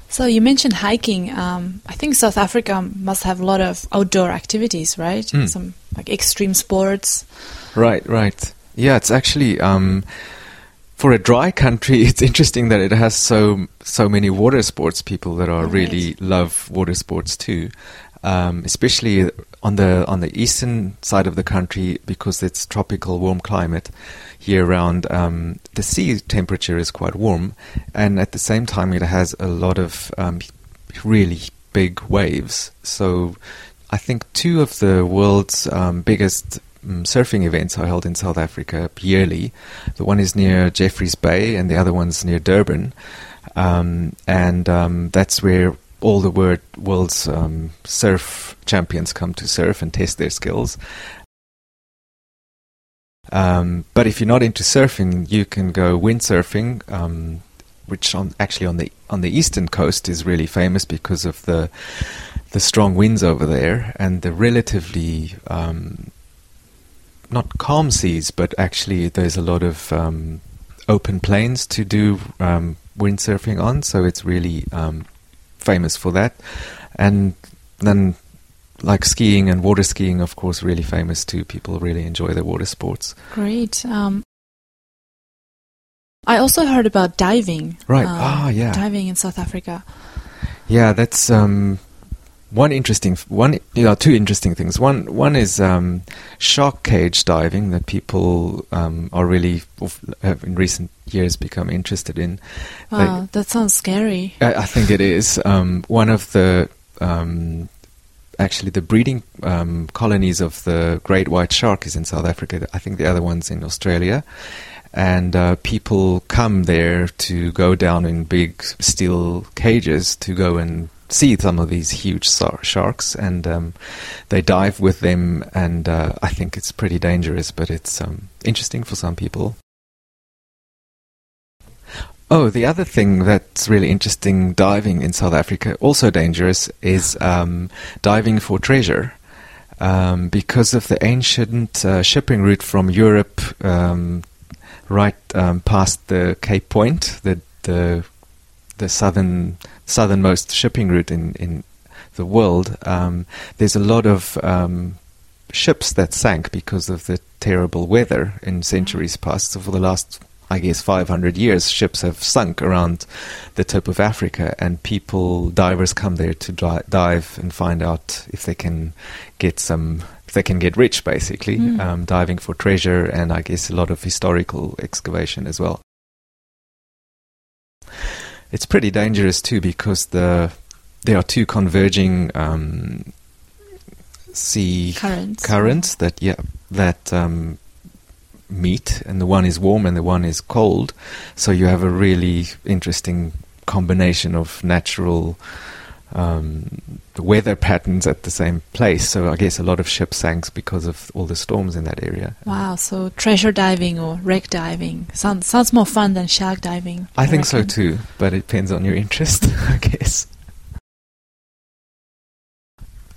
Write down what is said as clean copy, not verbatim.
So you mentioned hiking. I think South Africa must have a lot of outdoor activities, right? Some like extreme sports. Right. Yeah, it's actually for a dry country. It's interesting that it has so many water sports. People that are really love water sports too, especially on the eastern side of the country because it's tropical, warm climate year round. The sea temperature is quite warm, and at the same time it has a lot of really big waves. So I think two of the world's biggest surfing events are held in South Africa yearly. The one is near Jeffreys Bay and the other one's near Durban. That's where all the world's surf champions come to surf and test their skills. But if you're not into surfing, you can go windsurfing, which on the eastern coast is really famous because of the strong winds over there and the relatively not calm seas, but actually there's a lot of open plains to do windsurfing on, so it's really famous for that. And then like skiing and water skiing, of course, really famous too. People really enjoy the water sports. Great. I also heard about diving. Right. Diving in South Africa. Yeah, that's two interesting things. One is shark cage diving that people are really have in recent years become interested in. Wow, that sounds scary. I think it is. One of the actually the breeding colonies of the great white shark is in South Africa. I think the other one's in Australia. And people come there to go down in big steel cages to go and see some of these huge sharks, and they dive with them, and I think it's pretty dangerous, but it's interesting for some people. Oh, the other thing that's really interesting diving in South Africa, also dangerous, is diving for treasure. Because of the ancient shipping route from Europe right past the Cape Point, the southernmost shipping route in the world, there's a lot of ships that sank because of the terrible weather in centuries past. So for the last, I guess, 500 years, ships have sunk around the tip of Africa, and divers come there to dive and find out if they can get rich, basically, diving for treasure, and I guess a lot of historical excavation as well. It's pretty dangerous too because there are two converging sea currents that meet, and the one is warm and the one is cold. So you have a really interesting combination of natural weather patterns at the same place. So I guess a lot of ships sank because of all the storms in that area. Wow, so treasure diving or wreck diving sounds more fun than shark diving. I think so too, but it depends on your interest, I guess.